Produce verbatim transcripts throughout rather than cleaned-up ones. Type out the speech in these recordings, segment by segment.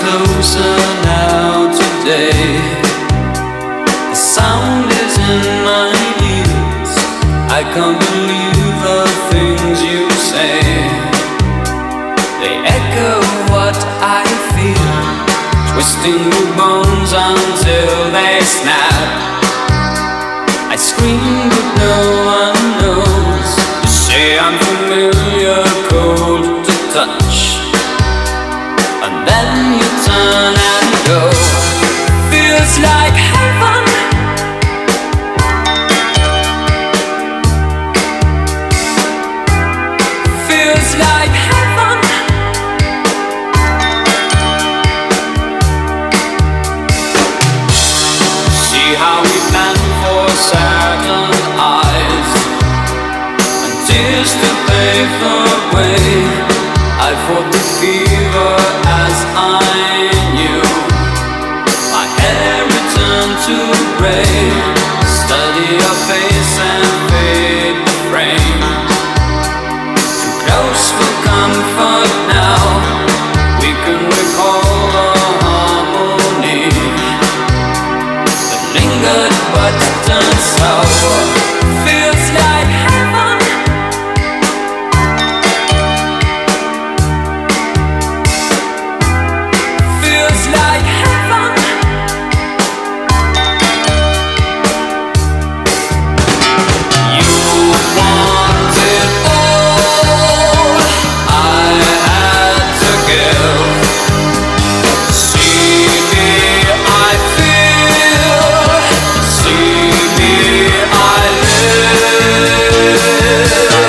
closer now today. The sound is in my ears. I can't believe the things you say. They echo what I feel, twisting the bones until they snap. I scream but no one knows. You say I'm familiar, cold to touch, and then you turn and go. Feels like heaven. Feels like heaven. See how we plan for certain eyes and tears to pave the way. I fought the fever as I knew. My hair returned to grey. Study your face and fade the frame. Too close for comfort now. We can recall the harmony that lingered but turned sour. Feels like heaven. Feels like heaven. You want it all. I had to give. See me, I feel. See me, I live.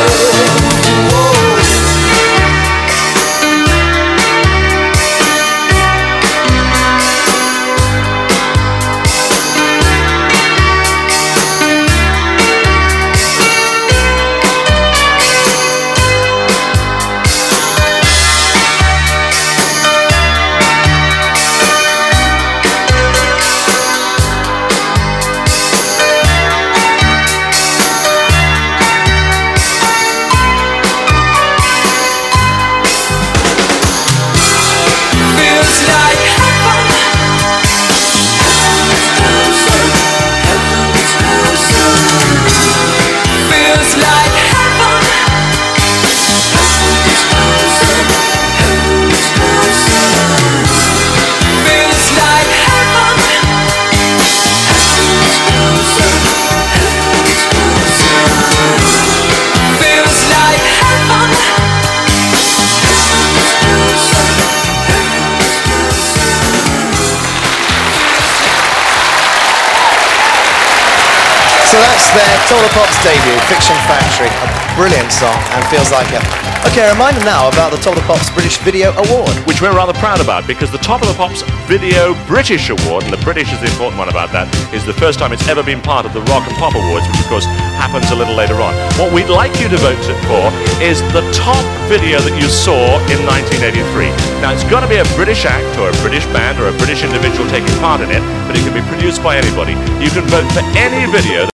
Feels like heaven. Feels like heaven. Feels like heaven. Feels like heaven. So that's their Total Pop's debut, Fiction Factory, a brilliant song and feels like it. Okay, a reminder now about the Total Pop's British Video Award. Which we're rather proud about, because the Top of the Pops Video British Award, and the British is the important one about that, is the first time it's ever been part of the Rock and Pop Awards, which of course happens a little later on. What we'd like you to vote for is the top video that you saw in nineteen eighty-three. Now, it's got to be a British act or a British band or a British individual taking part in it, but it can be produced by anybody. You can vote for any video